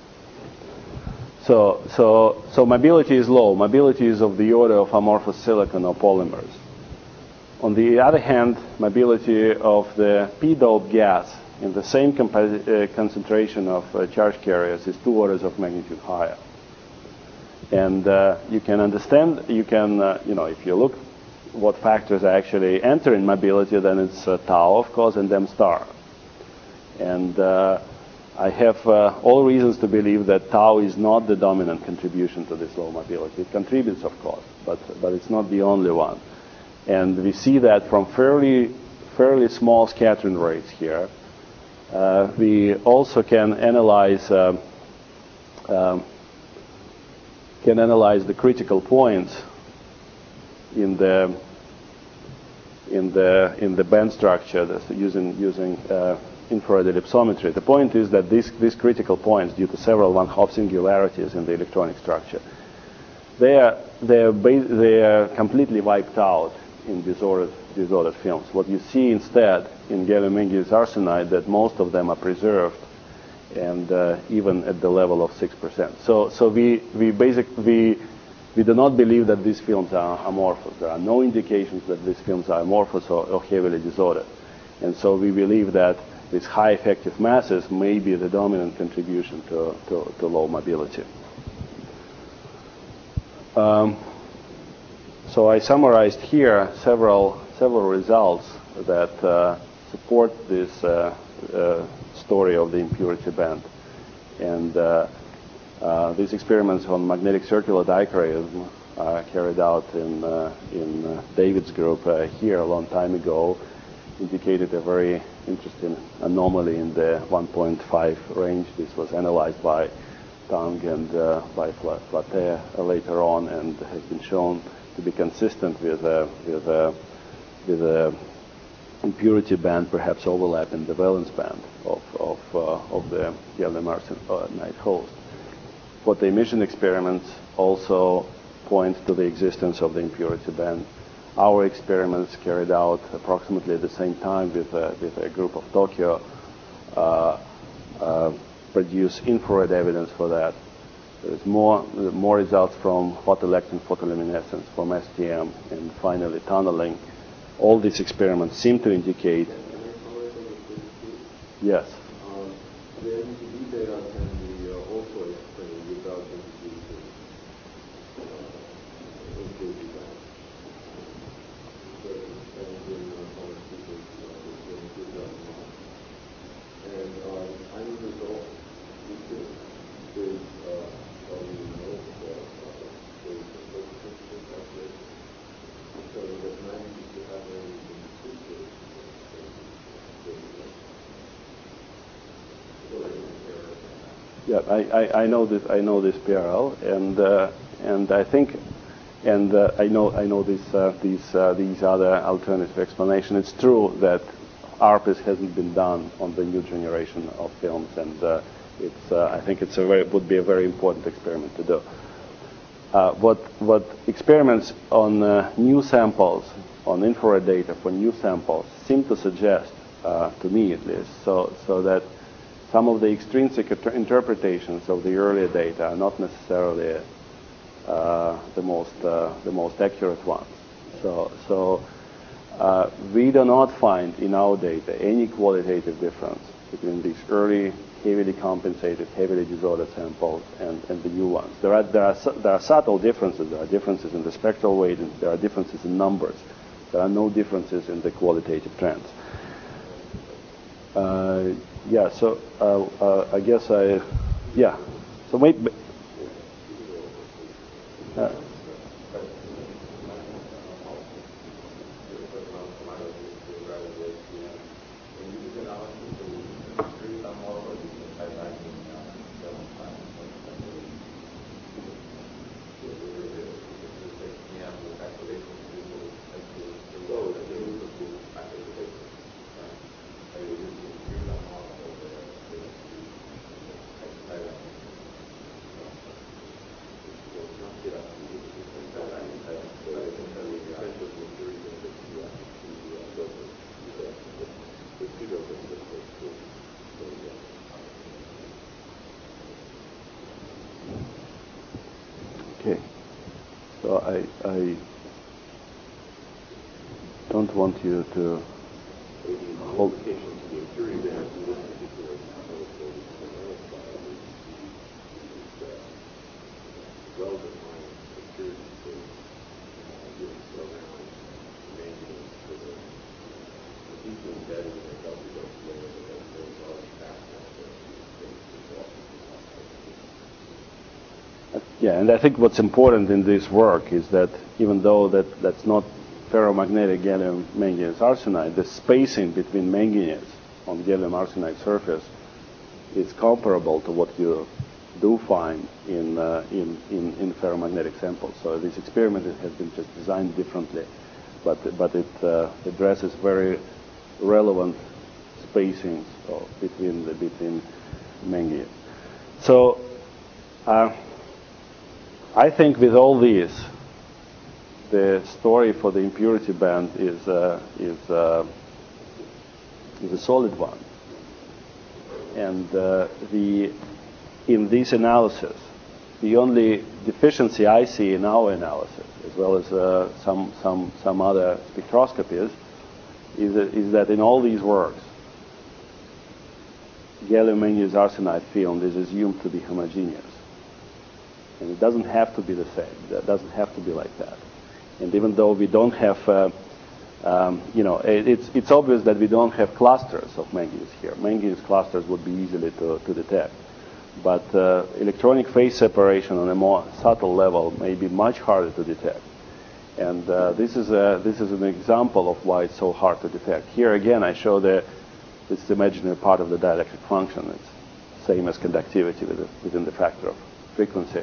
So mobility is low. Mobility is of the order of amorphous silicon or polymers. On the other hand, mobility of the p-doped gas in the same concentration of charge carriers is 2 orders of magnitude higher. And you can understand, if you look what factors actually enter in mobility, then it's tau, of course, and m star. And I have all reasons to believe that tau is not the dominant contribution to this low mobility. It contributes, of course, but it's not the only one. And we see that from fairly small scattering rates here. We also can analyze the critical points in the band structure using infrared ellipsometry. The point is that these critical points, due to several Van Hoff singularities in the electronic structure, they are completely wiped out in disordered films. What you see instead in gallium manganese arsenide, that most of them are preserved, and even at the level of 6%. So we do not believe that these films are amorphous. There are no indications that these films are amorphous or heavily disordered, and so we believe that these high effective masses may be the dominant contribution to low mobility. So I summarized here several results that support this story of the impurity band. And these experiments on magnetic circular dichroism carried out in David's group here a long time ago indicated a very interesting anomaly in the 1.5 range. This was analyzed by Tang and by Flatter later on, and has been shown to be consistent with impurity band perhaps overlap in the valence band of the gallium arsenide host. What the emission experiments also point to the existence of the impurity band. Our experiments carried out approximately at the same time with a group of Tokyo produce infrared evidence for that. There's more results from photoelectron photoluminescence from STM, and finally tunneling. All these experiments seem to indicate. Yes. The MTD data can be also explained without introducing impurity band. Because transient color sequence will improve that much. And I'm a result with all the notes that there is a focus like this. So that 90 to have anything to do with yeah, I know this. I know this PRL, and I think, and I know these other alternative explanation. It's true that ARPIS hasn't been done on the new generation of films, and I think would be a very important experiment to do. What experiments on new samples, on infrared data for new samples, seem to suggest, to me at least, so that some of the extrinsic interpretations of the earlier data are not necessarily the most accurate ones. So we do not find in our data any qualitative difference between these early, heavily compensated, heavily disordered samples and the new ones. There are subtle differences. There are differences in the spectral weight, and there are differences in numbers. There are no differences in the qualitative trends. Yeah, so I guess yeah. So maybe. Okay, so I don't want you to hold. Yeah, and I think what's important in this work is that even though that's not ferromagnetic gallium manganese arsenide, the spacing between manganese on gallium arsenide surface is comparable to what you do find in ferromagnetic samples. So this experiment has been just designed differently, but it addresses very relevant spacings between manganese. So. I think with all these, the story for the impurity band is a solid one. And in this analysis, the only deficiency I see in our analysis, as well as some other spectroscopies, is that in all these works, gallium manganese arsenide film is assumed to be homogeneous. And it doesn't have to be the same. It doesn't have to be like that. And even though we don't have, it's obvious that we don't have clusters of manganese here. Manganese clusters would be easily to detect. But electronic phase separation on a more subtle level may be much harder to detect. And this is an example of why it's so hard to detect. Here again, I show this imaginary part of the dielectric function. It's same as conductivity within the factor of frequency.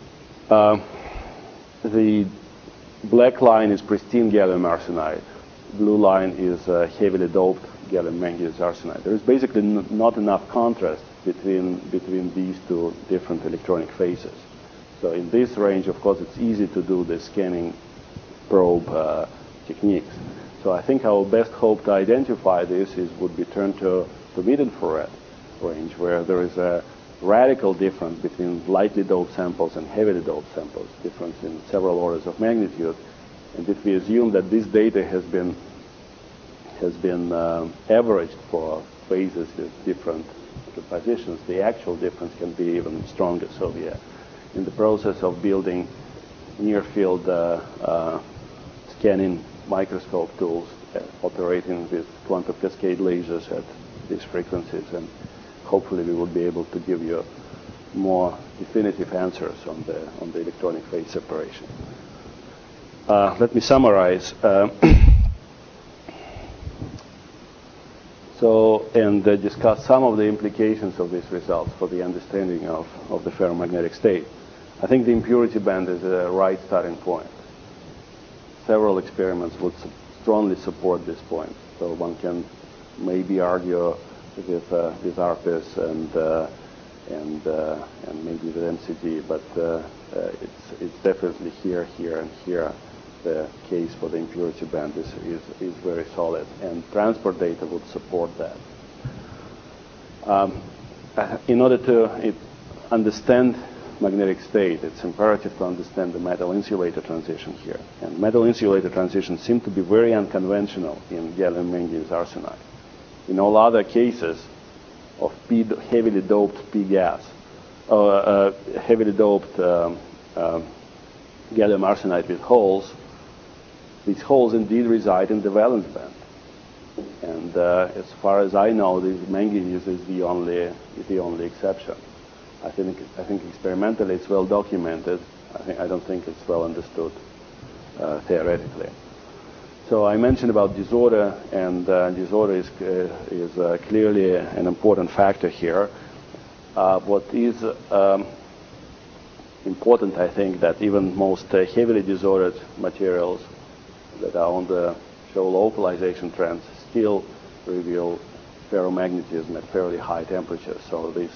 The black line is pristine gallium arsenide. blue line is heavily doped gallium manganese arsenide. There is basically not enough contrast between these two different electronic phases. So in this range, of course, it's easy to do the scanning probe techniques. So I think our best hope to identify this would be turned to mid-infrared range, where there is a radical difference between lightly doped samples and heavily doped samples, difference in several orders of magnitude. And if we assume that this data has been averaged for phases with different positions, the actual difference can be even stronger. So we are in the process of building near-field scanning microscope tools operating with quantum cascade lasers at these frequencies, and hopefully we will be able to give you more definitive answers on the electronic phase separation. Let me summarize. And discuss some of the implications of these results for the understanding of the ferromagnetic state. I think the impurity band is a right starting point. Several experiments would strongly support this point. So one can maybe argue with ARPIS and maybe with MCD, but it's definitely here, and here. The case for the impurity band is very solid, and transport data would support that. In order to understand magnetic state, it's imperative to understand the metal-insulator transition here. And metal-insulator transitions seem to be very unconventional in gallium manganese arsenide. In all other cases of heavily doped P gas, heavily doped gallium arsenide with holes, these holes indeed reside in the valence band. And as far as I know, this manganese is the only exception. I think experimentally it's well documented. I don't think it's well understood theoretically. So I mentioned about disorder, and disorder is clearly an important factor here. What is important, I think, that even most heavily disordered materials that are on the show localization trends still reveal ferromagnetism at fairly high temperatures. So this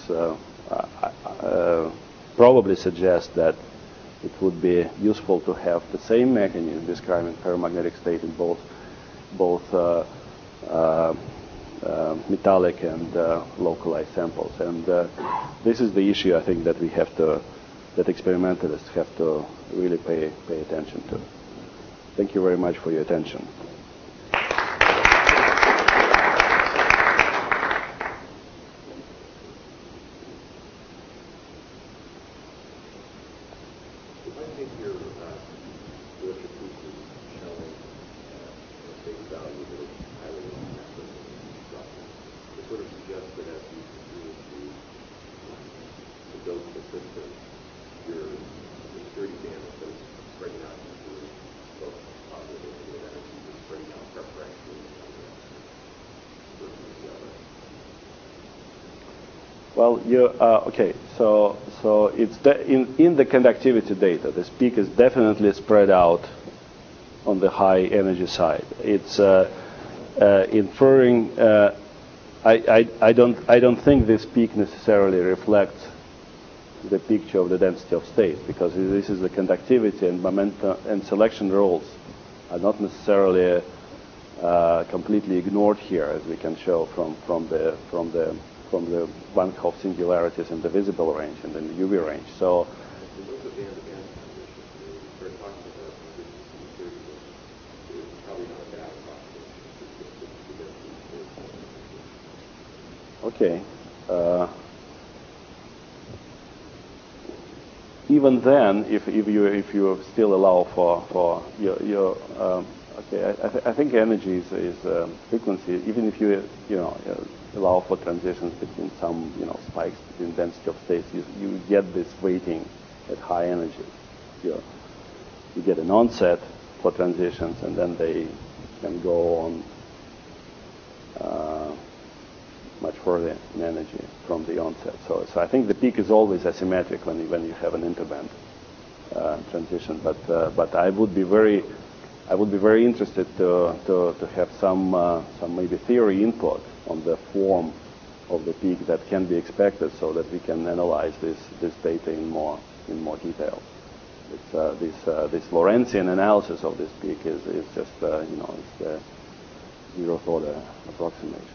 probably suggests that it would be useful to have the same mechanism describing ferromagnetic state in both metallic and localized samples. And this is the issue I think that that experimentalists have to really pay attention to. Thank you very much for your attention. Well, okay. So it's in the conductivity data. This peak is definitely spread out on the high energy side. It's inferring. I don't think this peak necessarily reflects the picture of the density of states, because this is the conductivity and momentum and selection rules are not necessarily completely ignored here, as we can show from the Van Hoff singularities in the visible range and in the UV range. So okay. Even then, if you still allow for your okay, I think energy is frequency. Even if you allow for transitions between some spikes between density of states, you get this weighting at high energy. You get an onset for transitions, and then they can go on much further in energy from the onset. So I think the peak is always asymmetric when you have an interband transition. But I would be very I would be very interested to have some maybe theory input on the form of the peak that can be expected, so that we can analyze this data in more detail. This Lorentzian analysis of this peak is just it's a zeroth order approximation.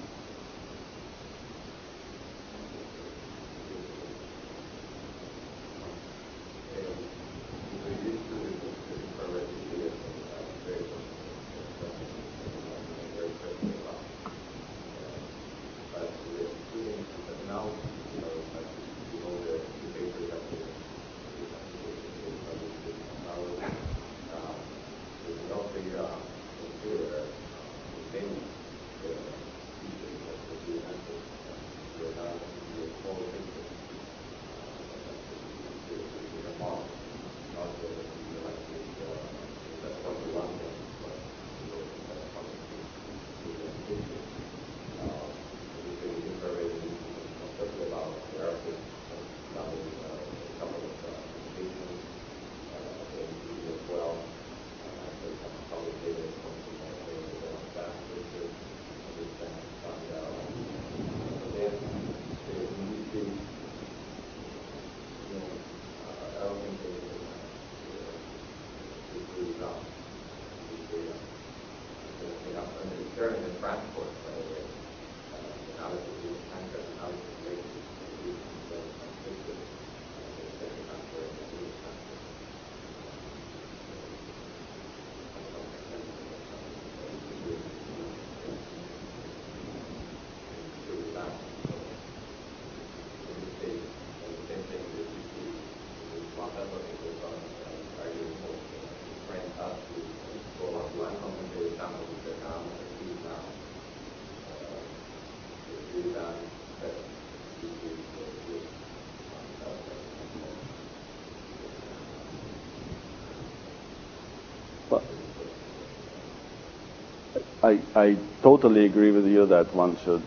I totally agree with you that one should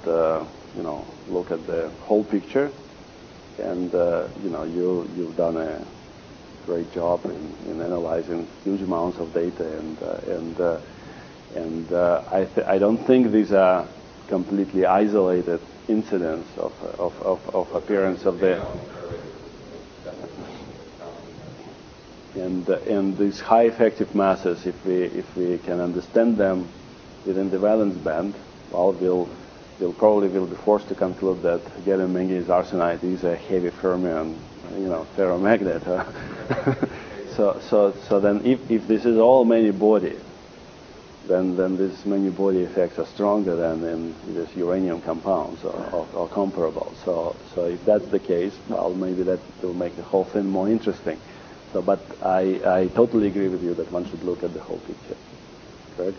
look at the whole picture, and you've done a great job in analyzing huge amounts of data, and I don't think these are completely isolated incidents of appearance of the and these high effective masses. If we can understand them within the valence band, well, we'll probably be forced to conclude that gallium manganese arsenide is a heavy fermion, ferromagnet. So then, if this is all many body, then these many body effects are stronger than in this uranium compounds or comparable. So if that's the case, well, maybe that will make the whole thing more interesting. So, but I totally agree with you that one should look at the whole picture. Correct?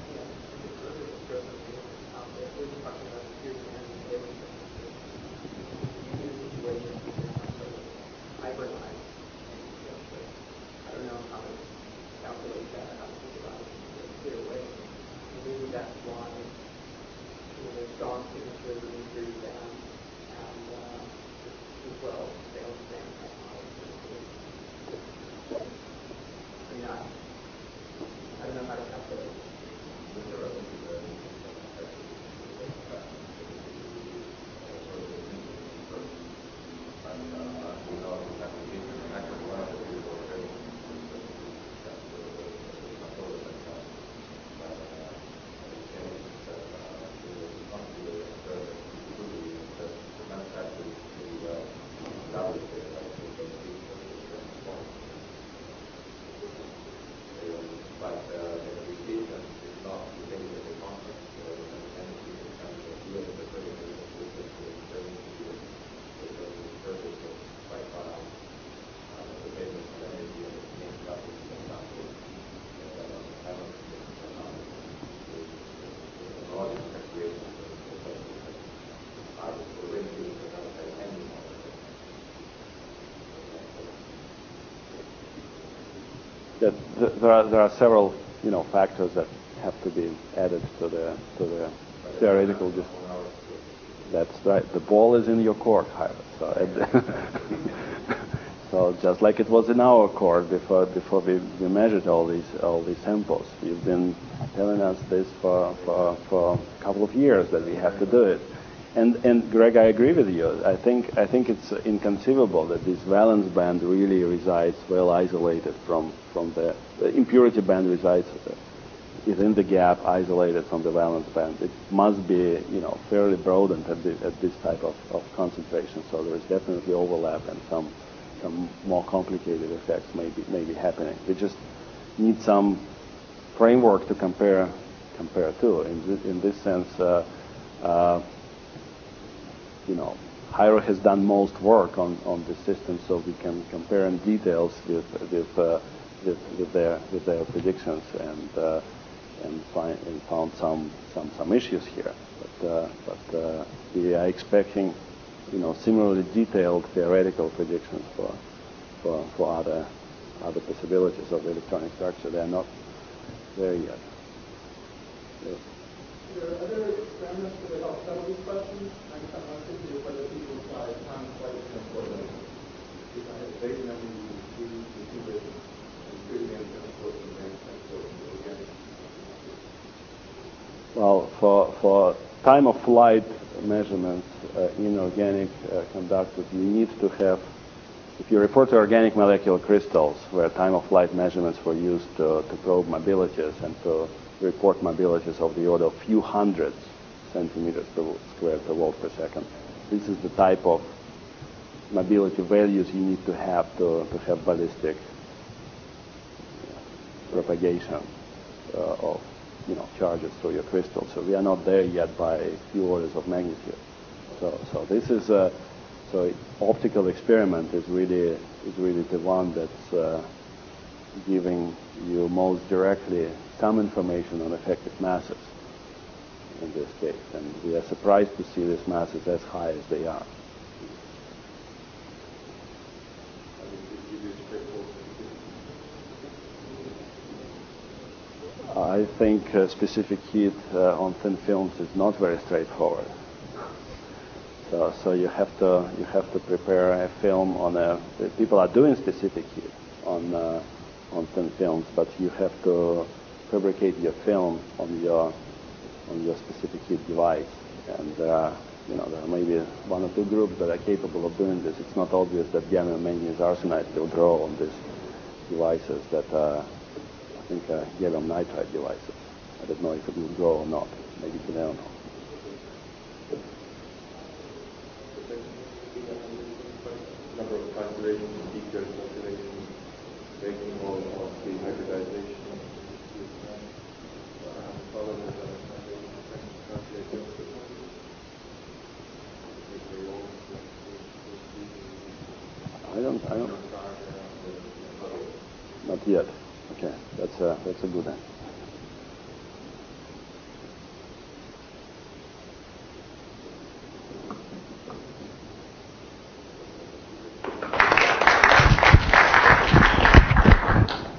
There are several factors that have to be added to the theoretical distance. That's right. The ball is in your court, Hira. So So just like it was in our course before we measured all these samples, you've been telling us this for a couple of years that we have to do it. And Greg, I agree with you. I think it's inconceivable that this valence band really resides well isolated from the impurity band resides within the gap, isolated from the valence band. It must be fairly broadened at this type of concentration. So there is definitely overlap, and some more complicated effects may be happening. We just need some framework to compare to. In this sense, Hiro has done most work on this system, so we can compare in details with their predictions and found some issues here. But we are expecting similarly detailed theoretical predictions for other possibilities of the electronic structure. They are not there yet. Yes. There are other experiments that help settle these questions. I'm interested in whether people decide time and flight is important. If I have data numbers, you can see the simulation and experience transport and advanced transport and organic. Well, for time of flight measurements in organic conductors, you need to have, if you refer to organic molecular crystals where time of flight measurements were used to probe mobilities and to report mobilities of the order of few hundreds centimeters squared per volt per second. This is the type of mobility values you need to have ballistic propagation of charges through your crystal. So we are not there yet by a few orders of magnitude. So this is so optical experiment is really the one that's giving you most directly some information on effective masses in this case, and we are surprised to see these masses as high as they are. I think specific heat on thin films is not very straightforward. So you have to prepare a film on people are doing specific heat on thin films, but you have to fabricate your film on your specific heat device, and there may be one or two groups that are capable of doing this. It's not obvious that gallium manganese arsenide will grow on these devices that I think gallium nitride devices. I don't know if it will grow or not. Maybe we don't know. Number of calculations, detailed calculations, making all of the hybridization. I don't. Not yet. Okay, that's a good one.